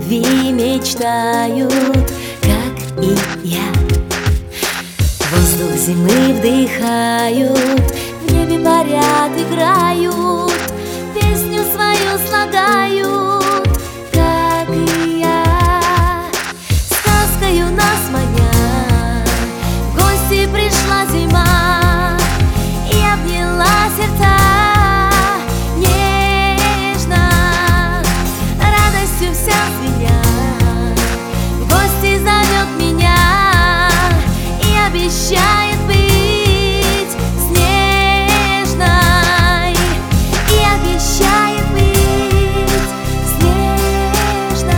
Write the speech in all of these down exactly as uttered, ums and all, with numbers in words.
любви мечтают, как и я. Воздух зимы вдыхают, в небе парят, играют, песню свою слагают, как и я. Сказкою нас маня, в гости пришла зима и обняла сердца нежно, радостью вся звеня, в гости зовет меня и обещает быть снежной, и обещает быть снежной.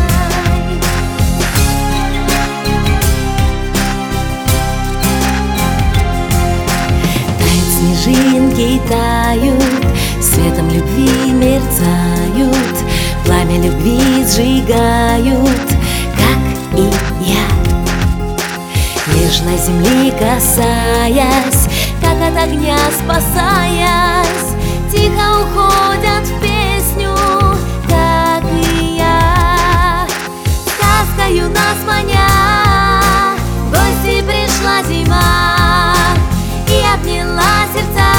Тают снежинки, тают, светом любви мерцают, пламя любви сжигают, как и я. Нежно земли касаясь, как от огня спасаясь, тихо уходят в песню, как и я. Сказкою нас маня, в гости пришла зима и обняла сердца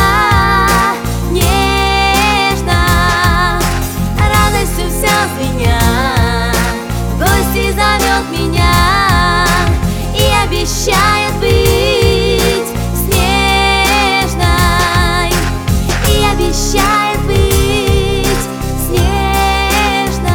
нежно, радостью вся звеня, в гости зовет меня и обещает быть снежной, и обещает быть снежной.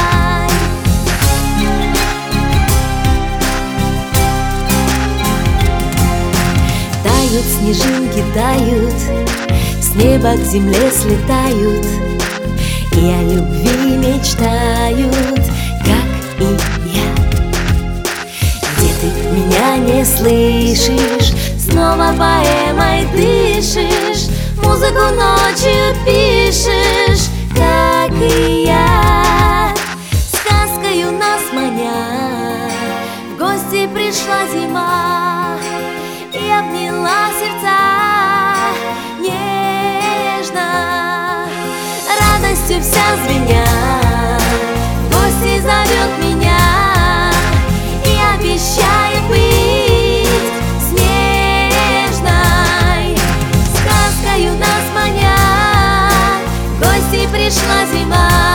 Тают снежинки, тают, с неба к земле слетают и о любви мечтают, как и я. Где ты меня не слышишь, снова поэмой дышишь, музыку ночью пишешь, как и я. Сказкою нас маня, в гости пришла зима и обняла сердца нежно, радостью вся звеня, в гости зовет меня и обещает быть снежной. Сказкою нас маня, в гости пришла зима.